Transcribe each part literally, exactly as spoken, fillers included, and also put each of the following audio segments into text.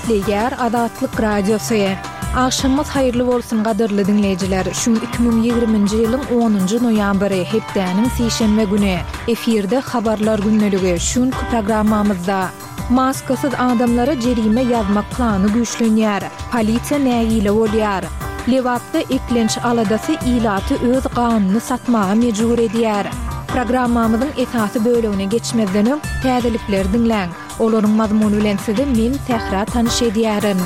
Hürmetliler Adatlyk Radiosu. Akşamınız hayırlı bolsun gadyrly dinleyijiler. Şu iki bin ýygrimiňji ýylyň onunjy noýambry hepdeniň seşenme güni efirde habarlar günneligi şunky programmamyzda maskasyz adamlara jerime ýazmak plany güýçlenýär. Polisiýa nägile bolýar. Lewatda eklenç aladasy ilaty öz ganyny satmaga mejbur edýär. Programmamyzyň esasy bölegine geçmezden öň täzelikler dinleň. Olaryň mazmuny bilen sizi men Tehra tanyş edýärin.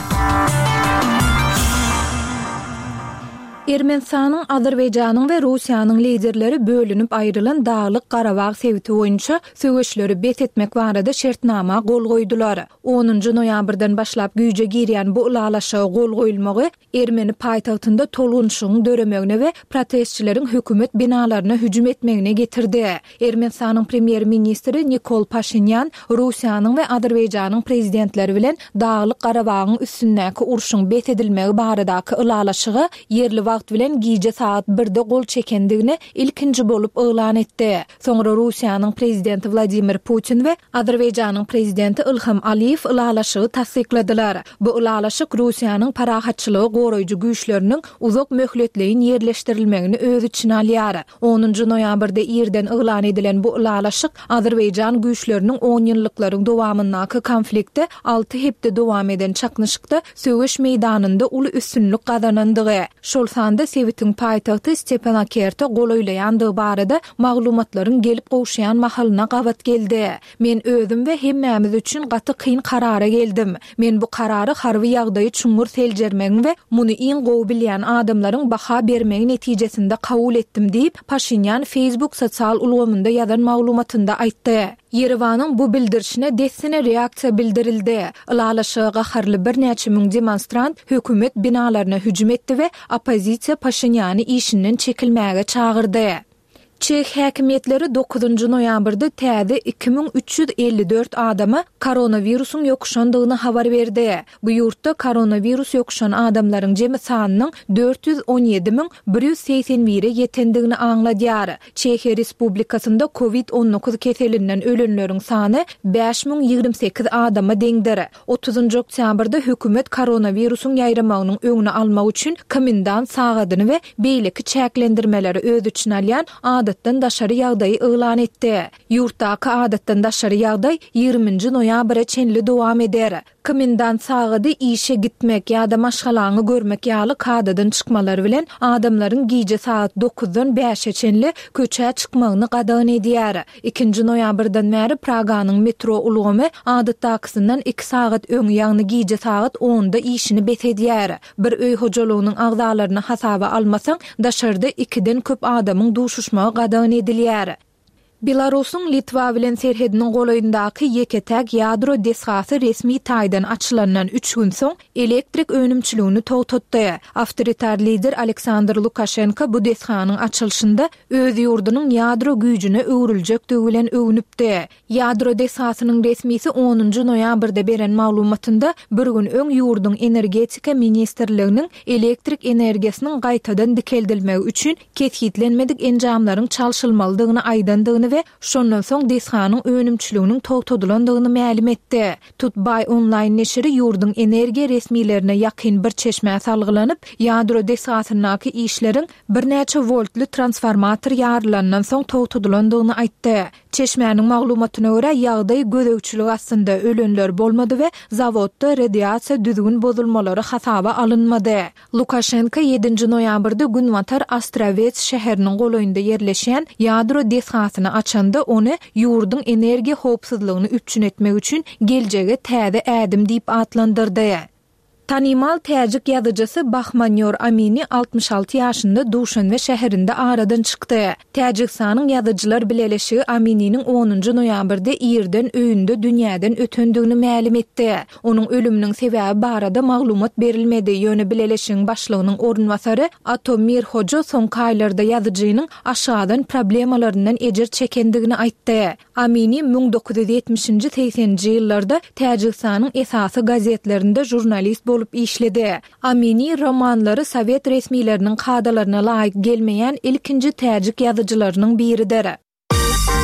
Ermenistanyň, Azerbaýjanyň we Russiýanyň liderleri bölünüp aýrylan Dağlyk Garabag sebiti boýunça söwüşleri bet etmek barada şertnama gol goýdular. onunjy noýabrdan başlap güýje girýän bu ulalaşa gol goýulmagy Ermeni paýtagtynda tolgunçyň döremegine we protestçilerin hökümet binalaryna hüjüm etmegine getirdi. Ermenistanyň premier ministri Nikol Pashinyan Russiýanyň we Azerbaýjanyň prezidentleri bilen Dağlyk Garabagyň üstündäki urşuň bet edilmegi baradaky ulalaşygy yerli wagt bilen gije saat birde gol çekendigini ilkinji bolup elan etdi. Soňra Russiýanyň prezidenti Vladimir Putin we Azerbaýjanyň prezidenti Ilham Aliýew ulalaşygy tasdikladylar. Bu ulalaşyk Russiýanyň parahatçylygy goraýjy güýçleriniň uzak möhletleýin yerleşdirilmegini öz içine alýar. onunjy noýabrda ýerden elan edilen bu ulalaşyk Azerbaýjan güýçleriniň on ýyllyklaryň dowamyndaky konflikte alty hepde dowam eden çaknyşykda söwüş meýdanynda uly üstünlük gazanandygy. Şol sanda sevitin paýtagty Stepanakerte golaýlandygy barada maglumatlaryň gelip gowşaýan mahalyna gabat geldi. Men özüm we hemmemiz üçin gaty kyn karara geldim. Men bu karary harby ýagdaýy çuňur seljermegi we muny iň gowy bilýän adamlaryň baha bermegi netijesinde kabul etdim diýip Pashinyan Facebook sosial ulgamynda ýazan maglumatynda aýtdy. Yerewanyň bu bildirişine dessine reaksiýa bildirildi. Ulalaşyga gaharly bir näçe müň demonstrant hökümet binalaryna hüjüm etdi we opozisiýa Pashinyany işinden çekilmäge çağırdy. Çek häkimetleri dokuzunjy noýabrda täze iki bin üç ýüz elli dört adama koronawirusyň ýokuşandygyny habar berdi. Bu ýurtda koronavirus ýokuşan adamlaryň jemy sanynyň dört ýüz on ýedi bin bir ýüz seksen bire ýetendigini aňladýar. Çekiýa Respublikasynda covid on dokuz keselinden ölenleriň sany beş bin ýygrimi sekiz adama deňdir. otuzunjy oktýabrda hökümet koronawirusyň ýaýramagynyň öňüni almak üçin komendant sagadyny we beýleki çäklendirmeleri öz içine alýan adatdan daşary ýagdaýy elan etdi. Ýurtdaky adatdan daşary ýagdaý ýygrimiňji noýabra çenli dowam eder. Komendant sagady işe gitmek ýa-da maşgalaňy görmek ýaly kadadan çykmalary bilen adamlaryň gije saat dokuzdan beşe çenli köçe çykmagyny gadagyn edýär. ikinji noýabrdan bäri Praganyň metro ulgamy adatdakysyndan iki saat öň ýagny gije saat onda işini bet edýär. Bir öý hojalygynyň agdalaryny hasaba almasaň daşarda ikiden köp adamyň duşuşmagy gadagyn edilýär. Belarusyň Litwa bilen serhediniň golaýyndaky ýeketäk ýadro desgasy resmi taýdan açylandan üç gün soň elektrik önümçiligini togtatdy. Awtoritar lider Aleksandr Lukashenko bu desganyň açylşynda öz ýurdunyň ýadro güýjüne öwriljekdigi bilen öwnüpdi. Ýadro desgasynyň resmisi onunjy noýabrda beren maglumatynda bir gün öň ýurduň energetika ministrliginiň elektrik energiýasynyň gaýtadan dikeldilmegi üçin ketgitlenmedik enjamlaryň çalşylmalydygyny aýdandygyny ve şondan soň desganyň önümçiliginiň togtadylandygyny ma'lum etdi. Tutbay online neşri ýurdun energiýa resmilerine ýakyn bir çeşme salgylanyp, ýadro desgasynyňky işleriň bir näçe voltly transformator ýarlandan soň togtadylandygyny aýtdy. Çeşmenin maglumatyna görä ýagdaý gözegçilik aslynda ölenler bolmady we zawodda radiasiýa düzgün bozulmalary hasaba alınmady. Lukashenko ýedinji noýabrda Günwatar Astravets şäheriniň golaýynda ýerleşen ýadro desgasyny açanda ony ýurdun energiýa howpsuzlygyny üçin etmek üçin geljege täze ädim diýip atlandyrdy. Tanymal täjik ýazyjysy Bahmanyor Amini altmış alty ýaşynda Duşanbe şäherinde aradan çykdy. Täjiksanyň ýazyjylar bileleşigi Aminiň onunjy noýabrda ýerden öýünde dünýäden ötendigini ma'lum etdi. Onuň ölüminiň sebäbi barada maglumat berilmedi. Ýöne bileleşigiň başlygynyň ornwasary Atomir Hojo soňky aýlarda ýazyjynyň aşadan problemalarynyň ejer çekendigini aýtdy. Amini bin dokuz ýüz ýetmişinji seksenji ýyllarda Täjiksanyň esasy gazetlerinde jurnalist bolup işledi. Amini romanlary Sowet resmileriniň kadalaryna laýyk gelmeýän ilkinji täjik ýazyjylarynyň biridir.